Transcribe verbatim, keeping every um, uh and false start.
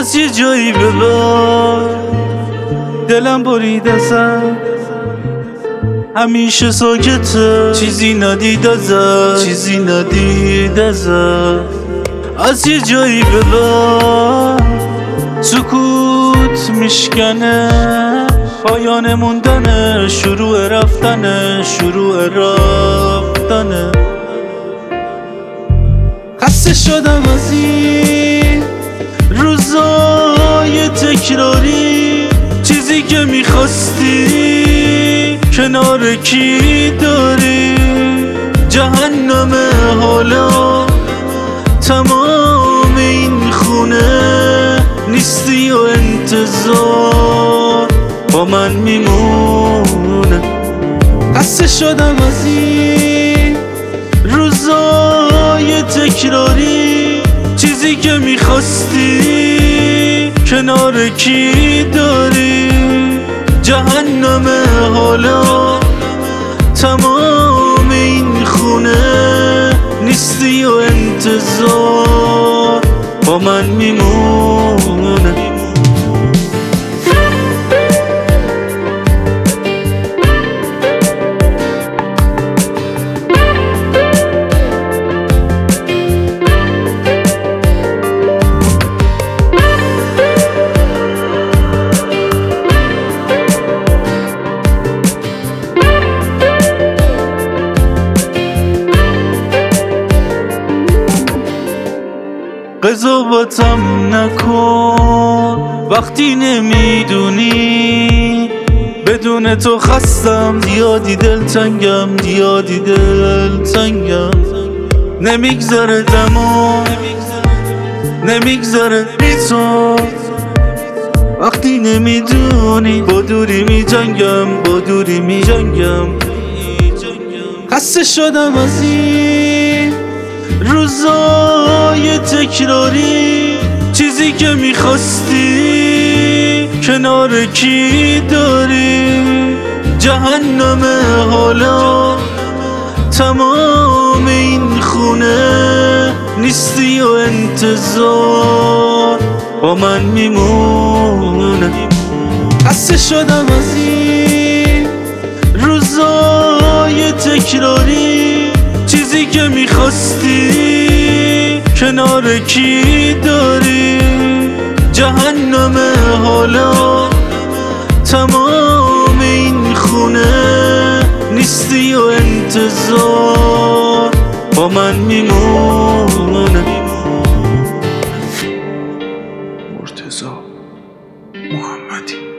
از یه جایی به بعد دلم برید ازم، همیشه ساکته، چیزی ندید ازت، چیزی ندید ازت. از یه جایی به بعد سکوت میشکنه، پایان موندنه، شروع رفتنه، شروع رفتنه. خسته شدم از این روزای تکراری، چیزی که میخواستی کنار کی داری؟ جهنم حالا تمام این خونه، نیستی و انتظار با من میمونه. خسته شدم از این روزای تکراری، چیزی که میخواستی کنار کی داری؟ جهنم حالا تمام این خونه، نیستی و انتظار با من میمونه. قضاوتم نکن وقتی نمیدونی، بدون تو خستم، زیادی دلتنگم، زیادی دلتنگم. نمیگذره دما، نمیگذره بی تو، وقتی نمیدونی با دوری میجنگم، با دوری میجنگم. خسته شدم از این روزای تکراری، چیزی که میخواستی کنار کی داری؟ جهنم حالا تمام این خونه، نیستی و انتظار با من میمونه. خسته شدم از این روزای تکراری، چیزی که میخواستی کنار کی داری؟ جهنم حالا تمام این خونه، نیستی و انتظار با من میمونه. مرتضی محمدی.